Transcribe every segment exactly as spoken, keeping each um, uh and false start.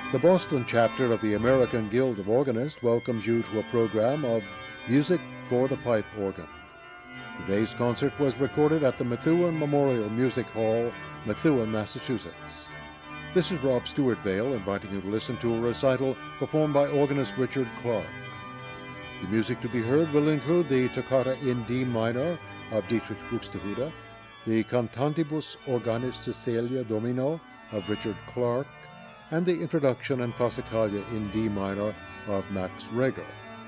The Boston chapter of the American Guild of Organists welcomes you to a program of Music for the Pipe Organ. Today's concert was recorded at the Methuen Memorial Music Hall, Methuen, Massachusetts. This is Rob Stewart Vale inviting you to listen to a recital performed by organist Richard Clark. The music to be heard will include the Toccata in D minor of Dietrich Buxtehude, the Cantantibus Organis Cecilia Domino of Richard Clark, and the Introduction and Passacaglia in D minor of Max Reger.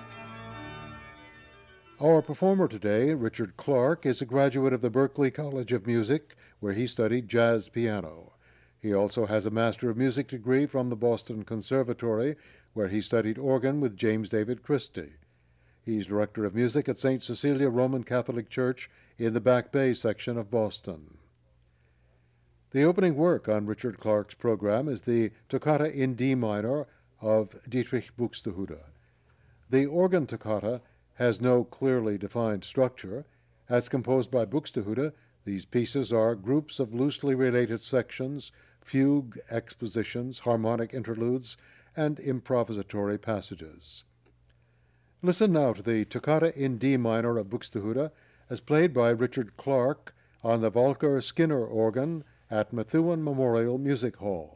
Our performer today, Richard Clark, is a graduate of the Berklee College of Music, where he studied jazz piano. He also has a Master of Music degree from the Boston Conservatory, where he studied organ with James David Christie. He's Director of Music at Saint Cecilia Roman Catholic Church in the Back Bay section of Boston. The opening work on Richard Clark's program is the Toccata in D minor of Dietrich Buxtehude. The organ toccata has no clearly defined structure. As composed by Buxtehude, these pieces are groups of loosely related sections, fugue expositions, harmonic interludes, and improvisatory passages. Listen now to the Toccata in D minor of Buxtehude as played by Richard Clark on the Volker Skinner organ at Methuen Memorial Music Hall.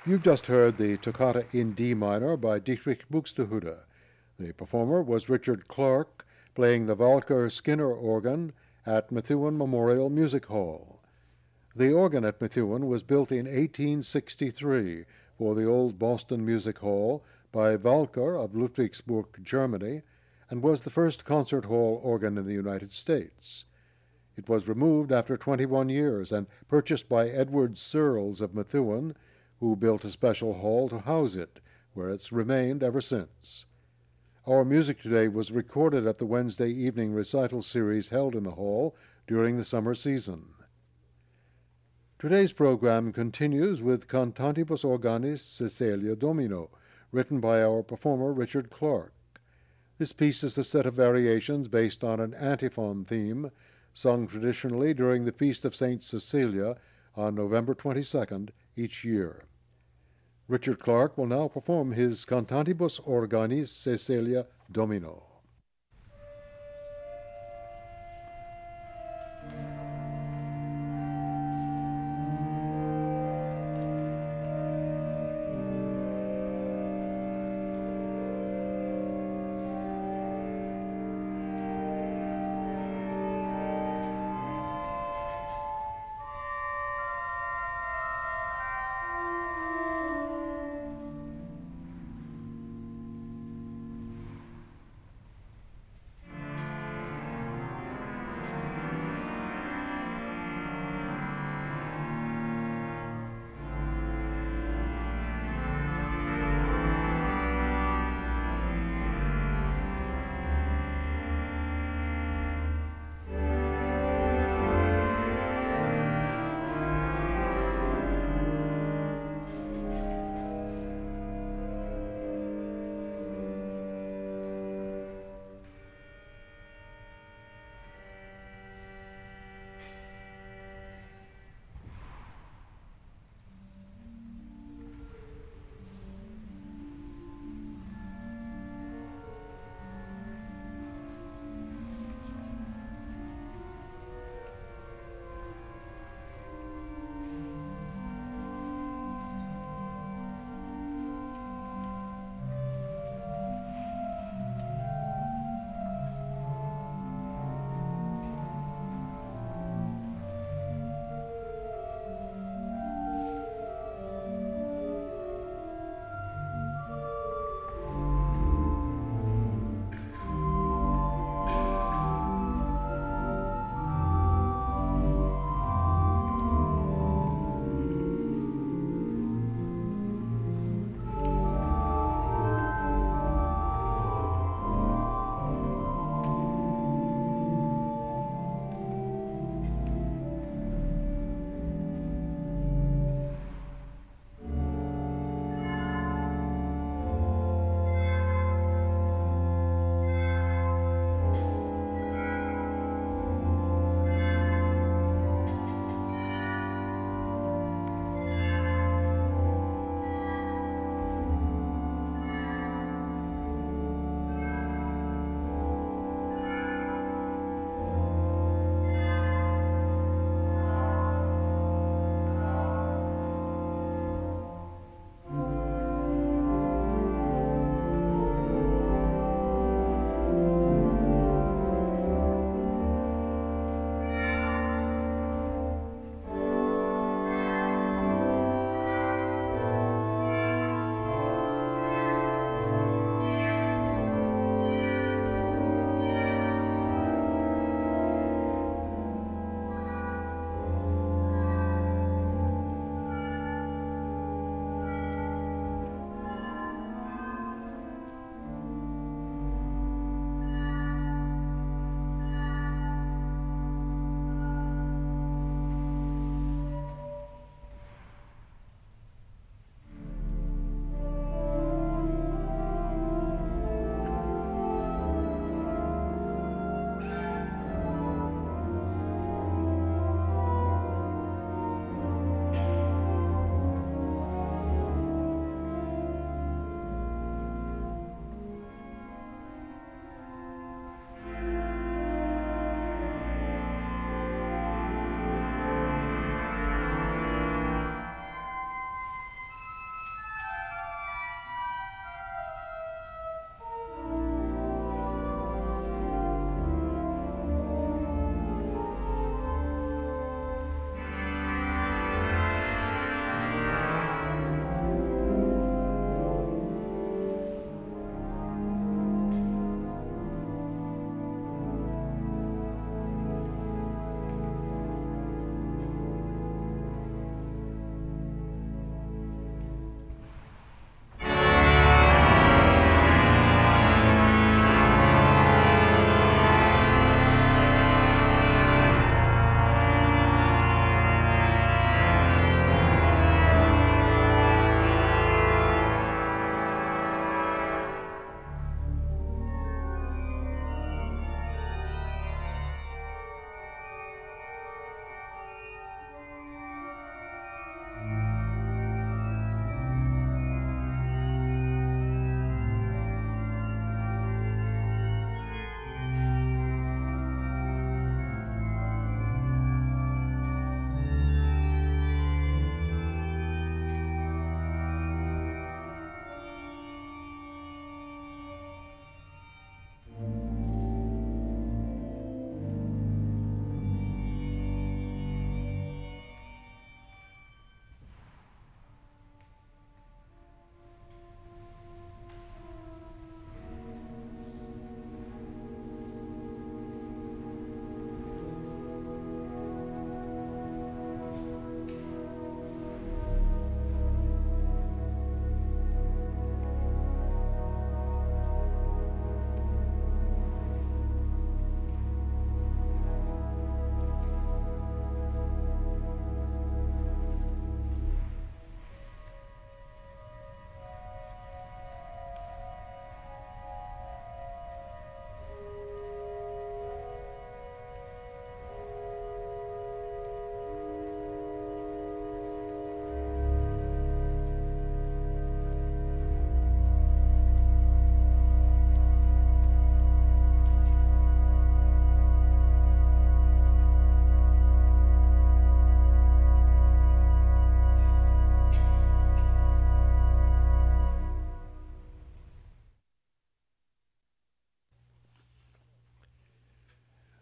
You've just heard the Toccata in D minor by Dietrich Buxtehude. The performer was Richard Clark, playing the Walker Skinner organ at Methuen Memorial Music Hall. The organ at Methuen was built in eighteen sixty-three for the old Boston Music Hall by Walker of Ludwigsburg, Germany, and was the first concert hall organ in the United States. It was removed after twenty-one years and purchased by Edward Searles of Methuen, who built a special hall to house it, where it's remained ever since. Our music today was recorded at the Wednesday evening recital series held in the hall during the summer season. Today's program continues with Cantantibus Organis Caesalia Domino, written by our performer Richard Clark. This piece is a set of variations based on an antiphon theme, sung traditionally during the Feast of Saint Cecilia on November twenty-second each year. Richard Clark will now perform his Cantantibus Organis Caesalia Domino.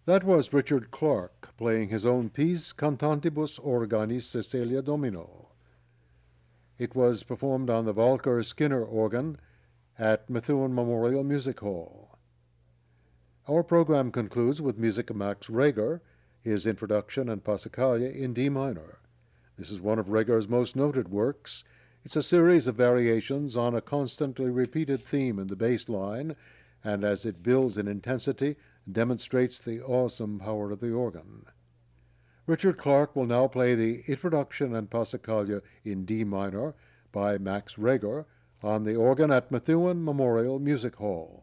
That was Richard Clark playing his own piece, Cantantibus Organi Cecilia Domino. It was performed on the Volker Skinner organ at Methuen Memorial Music Hall. Our program concludes with music of Max Reger, his introduction and Passacaglia in D minor. This is one of Reger's most noted works. It's a series of variations on a constantly repeated theme in the bass line, and as it builds in intensity, demonstrates the awesome power of the organ. Richard Clark will now play the introduction and Passacaglia in D minor by Max Reger on the organ at Methuen Memorial Music Hall.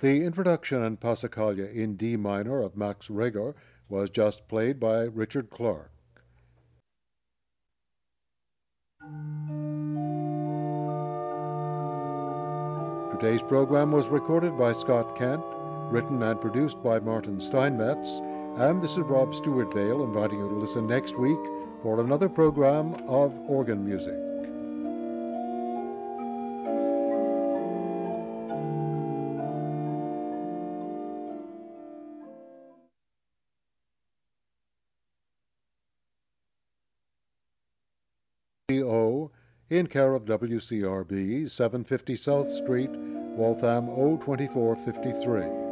The introduction and Passacaglia in D minor of Max Reger was just played by Richard Clark. Today's program was recorded by Scott Kent, written and produced by Martin Steinmetz, and this is Rob Stewart Vale inviting you to listen next week for another program of organ music. O in care of W C R B, seven fifty South Street, Waltham O twenty-four fifty-three.